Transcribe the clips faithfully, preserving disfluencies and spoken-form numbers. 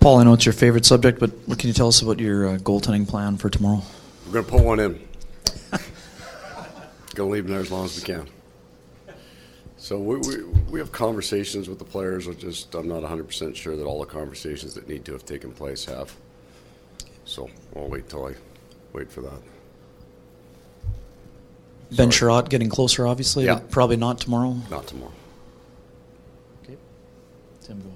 Paul, I know it's your favorite subject, but what can you tell us about your uh, goaltending plan for tomorrow? We're going to put one in. Going to leave them there as long as we can. So we, we we have conversations with the players. I just I'm not one hundred percent sure that all the conversations that need to have taken place have. So I'll wait till I wait for that. Ben Sherratt getting closer, obviously, Yeah. but probably not tomorrow. Not tomorrow. Okay. Tim, go ahead.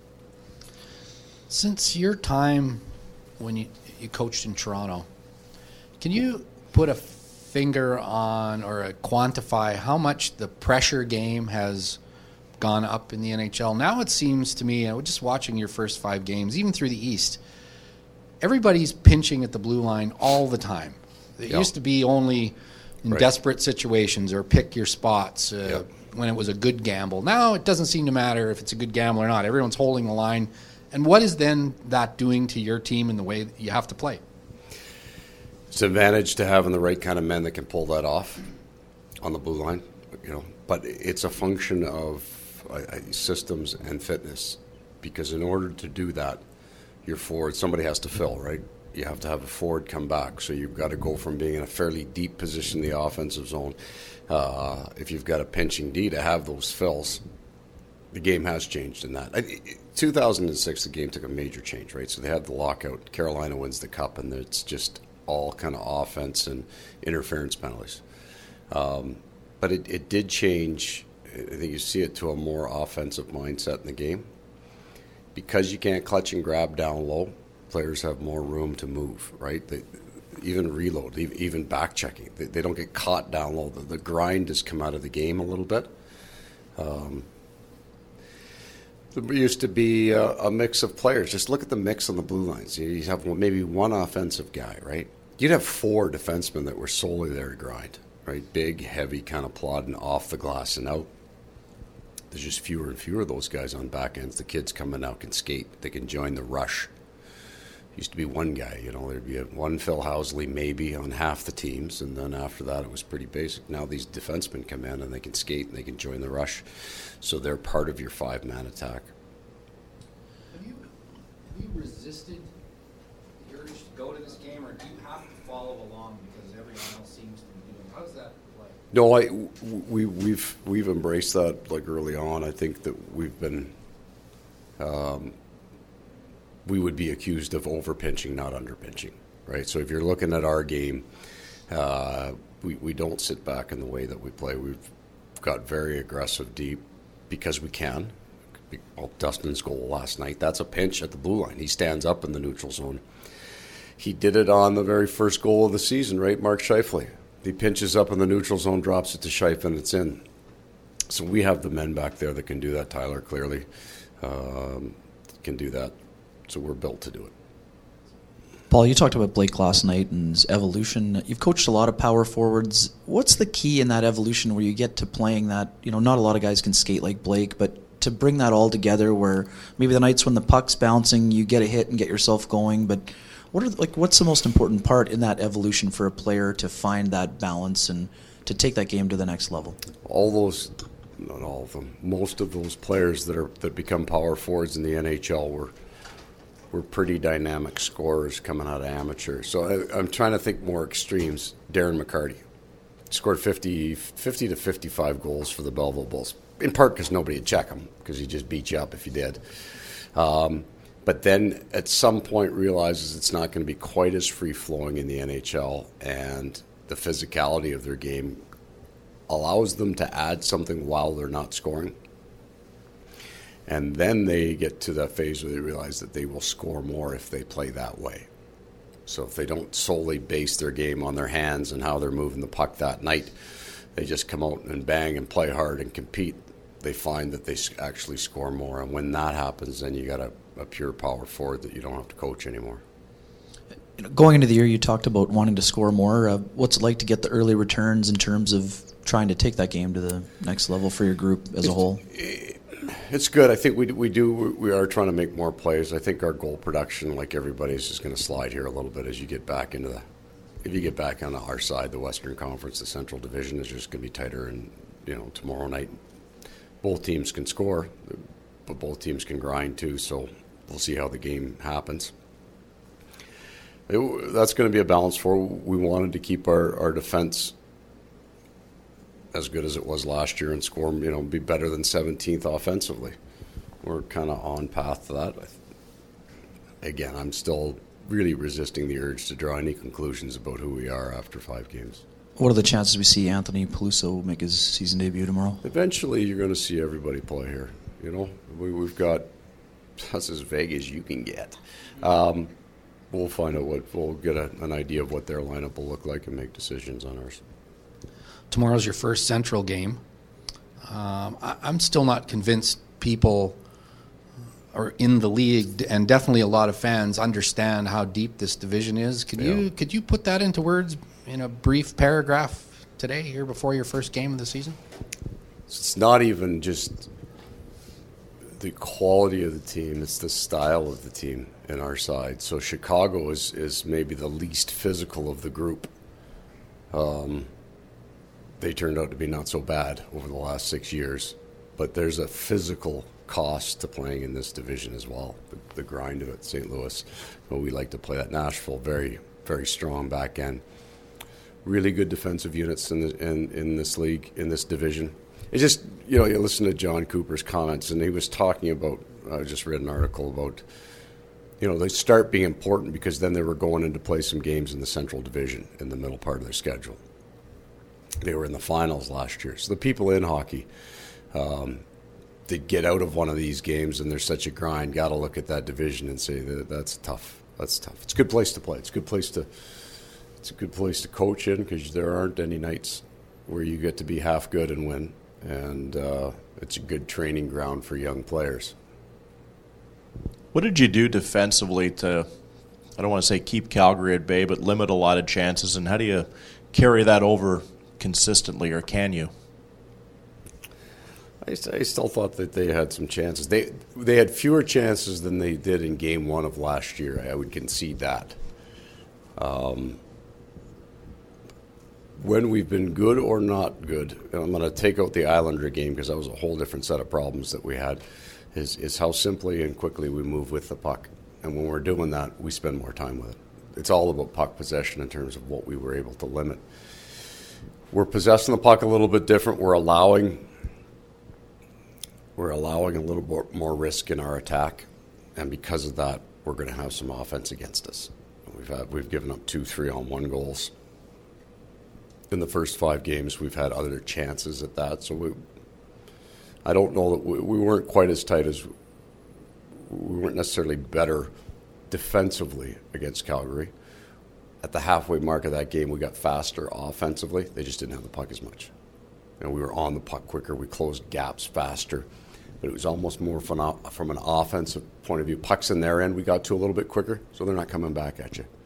Since your time when you, you coached in Toronto, can you put a finger on or a quantify how much the pressure game has gone up in the N H L? Now it seems to me, uh, just watching your first five games, even through the East, everybody's pinching at the blue line all the time. It Yeah. used to be only in Right. desperate situations or pick your spots uh, Yeah. when it was a good gamble. Now it doesn't seem to matter if it's a good gamble or not. Everyone's holding the line. And what is then that doing to your team and the way that you have to play? It's an advantage to having the right kind of men that can pull that off on the blue line, you know. But it's a function of uh, systems and fitness, because in order to do that, your forward, somebody has to fill, right? You have to have a forward come back, so you've got to go from being in a fairly deep position in the offensive zone. Uh, if you've got a pinching D to have those fills, the game has changed in that. I, two thousand six, the game took a major change, right? So they had the lockout. Carolina wins the cup, and it's just all kind of offense and interference penalties. Um, but it, it did change. I think you see it to a more offensive mindset in the game. Because you can't clutch and grab down low, players have more room to move, right? They, even reload, even back checking. They, they don't get caught down low. The, the grind has come out of the game a little bit. Um, There used to be a, a mix of players. Just look at the mix on the blue lines. You have maybe one offensive guy, right? You'd have four defensemen that were solely there to grind, right? Big, heavy, kind of plodding off the glass and out. There's just fewer and fewer of those guys on back ends. The kids coming out can skate. They can join the rush. Used to be one guy, you know, there'd be a, one Phil Housley maybe on half the teams, and then after that it was pretty basic. Now these defensemen come in and they can skate and they can join the rush, so they're part of your five-man attack. Have you, have you resisted the urge to go to this game, or do you have to follow along because everyone else seems to be doing it? How does that play? No, I, we, we've we've embraced that like early on. I think that we've been, um, we would be accused of over-pinching, not under-pinching, right? So if you're looking at our game, uh, we, we don't sit back in the way that we play. We've got very aggressive deep because we can. Well, Dustin's goal last night, that's a pinch at the blue line. He stands up in the neutral zone. He did it on the very first goal of the season, right? Mark Scheifele. He pinches up in the neutral zone, drops it to Scheifele, and it's in. So we have the men back there that can do that. Tyler clearly um, can do that. So we're built to do it. Paul, you talked about Blake last night and his evolution. You've coached a lot of power forwards. What's the key in that evolution where you get to playing that, you know, not a lot of guys can skate like Blake, but to bring that all together where maybe the nights when the puck's bouncing, you get a hit and get yourself going, but what are like what's the most important part in that evolution for a player to find that balance and to take that game to the next level? All those, not all of them, most of those players that are that become power forwards in the N H L were were pretty dynamic scorers coming out of amateur. So I, I'm trying to think more extremes. Darren McCarty scored fifty, fifty to fifty-five goals for the Belleville Bulls, in part because nobody would check him because he just beat you up if you did. Um, but then at some point realizes it's not going to be quite as free-flowing in the N H L, and the physicality of their game allows them to add something while they're not scoring. And then they get to that phase where they realize that they will score more if they play that way. So if they don't solely base their game on their hands and how they're moving the puck that night, they just come out and bang and play hard and compete, they find that they actually score more. And when that happens, then you got a, a pure power forward that you don't have to coach anymore. You know, going into the year, you talked about wanting to score more. Uh, what's it like to get the early returns in terms of trying to take that game to the next level for your group as a whole? It's good. I think we we do we are trying to make more plays. I think our goal production, like everybody's, just going to slide here a little bit as you get back into the. If you get back on our side, the Western Conference, the Central Division is just going to be tighter. And you know, tomorrow night, both teams can score, but both teams can grind too. So we'll see how the game happens. It, that's going to be a balance for. We wanted to keep our, our defense as good as it was last year and score, you know, be better than seventeenth offensively. We're kind of on path to that. Again, I'm still really resisting the urge to draw any conclusions about who we are after five games. What are the chances we see Anthony Peluso make his season debut tomorrow? Eventually, you're going to see everybody play here. You know, we, we've got, that's as vague as you can get. Um, we'll find out what, we'll get a, an idea of what their lineup will look like and make decisions on ours. Tomorrow's your first Central game. Um, I, I'm still not convinced people are in the league, and definitely a lot of fans understand how deep this division is. Could Yeah. you could you put that into words in a brief paragraph today, here before your first game of the season? It's not even just the quality of the team, it's the style of the team in our side. So Chicago is, is maybe the least physical of the group. Um, they turned out to be not so bad over the last six years, but there's a physical cost to playing in this division as well, the, the grind of it. Saint Louis, well, we like to play that. Nashville, very, very strong back end. Really good defensive units in, the, in, in this league, in this division. It's just, you know, you listen to John Cooper's comments, and he was talking about, I just read an article about, you know, they start being important because then they were going in to play some games in the Central Division in the middle part of their schedule. They were in the finals last year. So the people in hockey, um, they get out of one of these games and there's such a grind, got to look at that division and say that that's tough. That's tough. It's a good place to play. It's a good place to, it's a good place to coach in because there aren't any nights where you get to be half good and win. And uh, it's a good training ground for young players. What did you do defensively to, I don't want to say keep Calgary at bay, but limit a lot of chances? And how do you carry that over consistently, or can you? I, I still thought that they had some chances. They they had fewer chances than they did in game one of last year. I would concede that. Um, when we've been good or not good, and I'm going to take out the Islander game because that was a whole different set of problems that we had, is, is how simply and quickly we move with the puck. And when we're doing that, we spend more time with it. It's all about puck possession in terms of what we were able to limit. We're possessing the puck a little bit different. We're allowing we're allowing a little more, more risk in our attack, and because of that, we're going to have some offense against us. We've had we've given up two three-on-one goals in the first five games. We've had other chances at that, so we. I don't know that we, we weren't quite as tight as we weren't necessarily better defensively against Calgary. At the halfway mark of that game, we got faster offensively. They just didn't have the puck as much. And we were on the puck quicker. We closed gaps faster. But it was almost more from, from an offensive point of view. Pucks in their end, we got to a little bit quicker, so they're not coming back at you.